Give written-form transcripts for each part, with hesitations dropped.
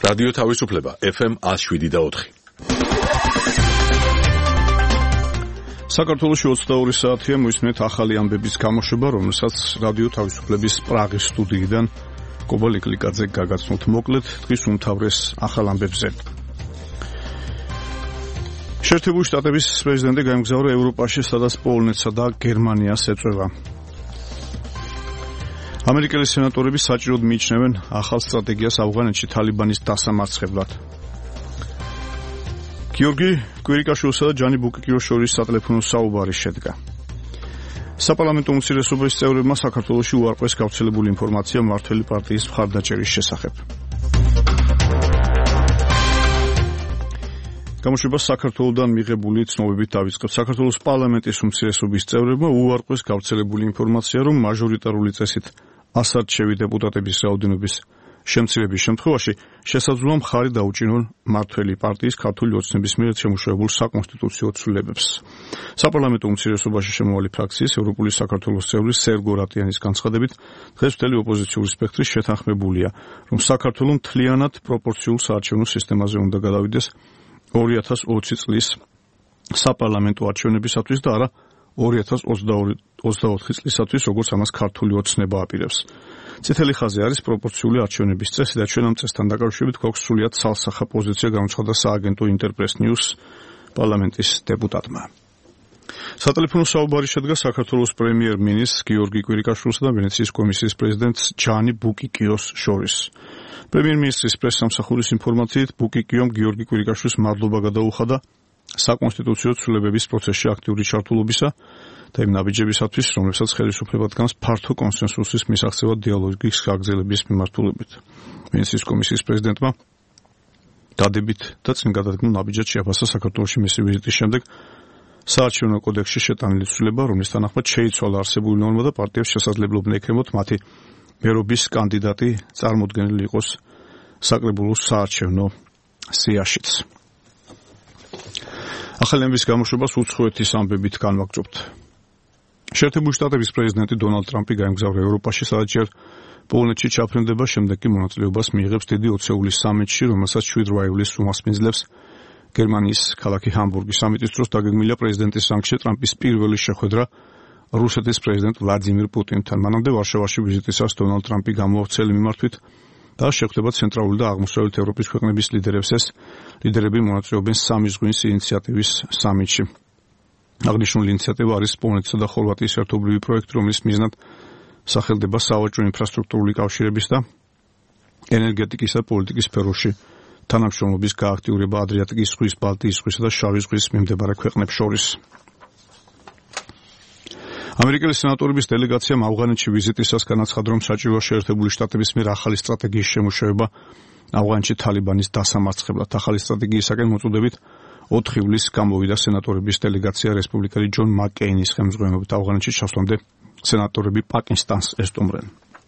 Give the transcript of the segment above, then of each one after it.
რადიო თავისუფლება FM 107.4. საქართველოში 22 საათია მოისმენთ ახალი ამბების გამოშვება, რომელსაც რადიო თავისუფლების პრაღის სტუდიიდან კობა ლიკლიკაძე გაგაცნობთ. მოკლედ დღის უმთავრეს ახალ ამბებზე. შეერთებული შტატების პრეზიდენტი გაემგზავრა ევროპაში, სადაც პოლონეთსა და გერმანიას ეწევა. ამერიკელი სენატორები საჭიროდ მიიჩნევენ ახალ სტრატეგიას ავღანეთში თალიბანის დასამარცხებლად. გიორგი კვირიკაშვილსა და ჯანი ბუკიკიოს შორის სატელეფონო საუბარი შედგა. საპარლამენტო უმცირესობის წევრებმა საქართველოში უარყვეს გავრცელებული ინფორმაცია მმართველი პარტიის მხარდაჭერის შესახებ. გამოშვება საქართველოდან მიღებული ცნობებით დავიწყებთ. საქართველოს პარლამენტის უმცირესობის წევრებმა უარყვეს გავრცელებული ინფორმაცია, რომ მაჟორიტარული წესით ასარჩევი დეპუტატების რაოდენობის შემცირების შემთხვევაში შესაძლოა მხარი დაუჭირონ მმართველი პარტიის ქართული ოცნების მიერ შემუშავებულ საკონსტიტუციო ცვლილებებს. საპარლამენტო უმცირესობაში შემოვალი ფრაქციის ევროპული საქართველოს წევრი სერგო რატიანის განცხადებით, დღეს მთელი ოპოზიციური სპექტრი შეთანხმებულია, რომ საქართველოს მთლიანად პროპორციულ საარჩევნო სისტემაზე უნდა გადავიდეს 2020 წლის საპარლამენტო არჩევნებისათვის და არა 2024 წლისათვის, როგორც ამას ქართული ოცნება აპირებს. წითელი ხაზი არის პროპორციული არჩევნების წესი და ჩვენ ამ წესთან დაკავშირებით გვაქვს სრულიად ცალსახა პოზიცია, გამოცხადა სააგენტო ინტერპრეს ნიუს პარლამენტის დეპუტატმა. სატელეფონო საუბარი შედგა საქართველოს პრემიერ-მინისტრ გიორგი კვირიკაშვილსა და ვენეციის კომისიის პრეზიდენტ ჯანი ბუკიკიოს შორის. პრემიერ-მინისტრის პრესსამსახურის ინფორმაციით ბუკიკიომ გიორგი კვირიკაშვილს მადლობა გადაუხადა საკონსტიტუციო ცვლილებების პროცესში აქტიური ჩართულობისა და იმ ნაბიჯებისათვის, რომლებსაც ხელისუფლება დგამს ფართო კონსენსუსის მისაღწევად დიალოგის გაგრძელების მიმართულებით. ვენეციის კომისიის პრეზიდენტმა დადებით და წინ გადადგმულ ნაბიჯად შეაფასა საქართველოში მისი ვიზიტის შემდეგ საარჩევნო კოდექსში შეტანილი ცვლილება, რომლის თანახმად შეიცვალა არსებული ნორმა და პარტიებს შესაძლებლობა ექნებათ მათი მერობის კანდიდატი წარმოდგენილი იყოს საკრებულოს საარჩევნო სიაშიც. ახალი ამბების გამოშვებას უცხოეთის ამბებით განვაგრძობთ. შეერთებული შტატების პრეზიდენტი დონალდ ტრამპი გაემგზავრა ევროპაში, სადაც ჯერ პოლონეთში ჩაფრენდება, შემდეგ კი მონაწილეობას მიიღებს დიდი 20 სამიტში, რომელსაც 7 ივლისს უმასპინძლებს გერმანიის ქალაქი ჰამბურგი. სამიტის დროს დაგეგმილია პრეზიდენტის სანქცია ტრამპის პირველი შეხვედრა რუსეთის პრეზიდენტ ვლადიმირ პუტინთან. მანამდე ვარშავაში ვიზიტისას დონალდ ტრამპი გამოავრცელა მიმართვით და შეხვდება ცენტრალური და აღმოსავლეთ ევროპის ქვეყნების ლიდერებს. ეს ლიდერები მონაწილეობენ სამი ზღვის ინიციატივის სამიტში. აღნიშნული ინიციატივა არის პოლონეთსა და ხორვატიის ერთობლივი პროექტი, რომლის მიზნად სახელდება სავაჭრო ინფრასტრუქტურული კავშირების და ენერგეტიკის და პოლიტიკის სფეროში თანამშრომლობის გააქტიურება ადრიატიკის ზღვის, ბალტიის ზღვისა და შავი ზღვის მიმდებარე ქვეყნებს შორის. ამერიკელი სენატორების დელეგაციამ ავღანეთში ვიზიტისას განაცხადა, რომ საჭიროა შეერთებული შტატების მიერ ახალი სტრატეგიის შემუშავება ავღანეთში თალიბანის დასამარცხებლად. ახალი სტრატეგიისაკენ მოწოდებით 4 ივლისს გამოვიდა სენატორების დელეგაცია რესპუბლიკელი ჯონ მაკკეინის ხელმძღვანელობით. ავღანეთში ჩასვლამდე სენატორები პაკისტანს ესტუმრნენ.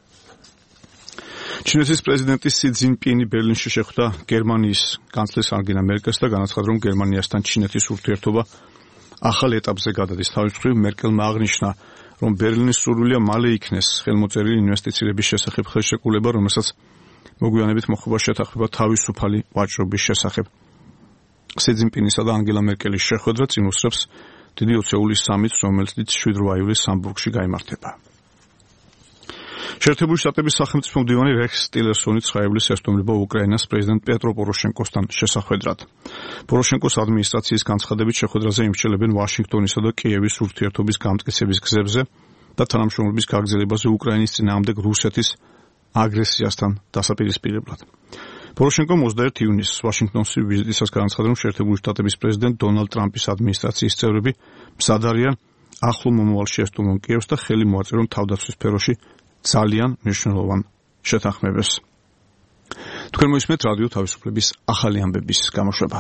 ჩინეთის პრეზიდენტი სი ძინპინი ბერლინში შეხვდა გერმანიის კანცლერს ანგელა მერკელს და განაცხადა, რომ გერმანიასთან ჩინეთის ურთიერთობა ახალ ეტაპზე გადადის. თავის მხრივ მერკელმა აღნიშნა, რომ ბერლინის სურვილია მალე იქნეს ხელმოწერილი ინვესტიციების შესახებ ხელშეკრულება, რომელსაც მოგვიანებით მოხდება შეთანხმება თავისუფალი ვაჭრობის შესახებ. სი ძინპინისა და ანგელა მერკელის შეხვედრა წინ უსწრებს დიდი 20 სამიტს, რომელიც 7 ივლისს ჰამბურგში გაიმართება. შეერთებული შტატების სახელმწიფო მდივანი რექს ტილერსონი 9 ივლისს ესტუმრება უკრაინას პრეზიდენტ პეტრო პოროშენკოსთან შესახვედრად. პოროშენკოს ადმინისტრაციის განცხადებით შეხვედრაზე იმსჯელებენ ვაშინგტონისა და კიევის ურთიერთობის გამტკიცების გზებზე და თანამშრომლობის გაგრძელებაზე უკრაინის წინააღმდეგ რუსეთის აგრესიასთან დასაპირისპირებლად. პოროშენკომ 21 ივნისს ვაშინგტონში ვიზიტისას განაცხადა, რომ შეერთებული შტატების პრეზიდენტ დონალდ ტრამპის ადმინისტრაციის წევრები მზად არიან ახლო მომავალში ესტუმრონ კიევს და ხელი მოაწერონ თავდაცვის სფეროში ძალიან მნიშვნელოვან შეთანხმებას. თქვენ მოისმენთ რადიო თავისუფლების ახალი ამბების გამოშვება.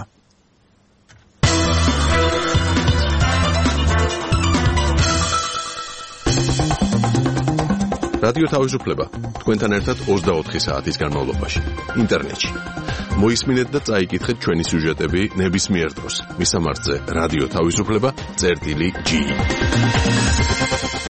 რადიო თავისუფლება თქვენთან ერთად 24 საათის განმავლობაში ინტერნეტში. მოისმინეთ და წაიკითხეთ ჩვენი სიუჟეტები ნებისმიერ დროს. მისამართზე რადიო თავისუფლება.gi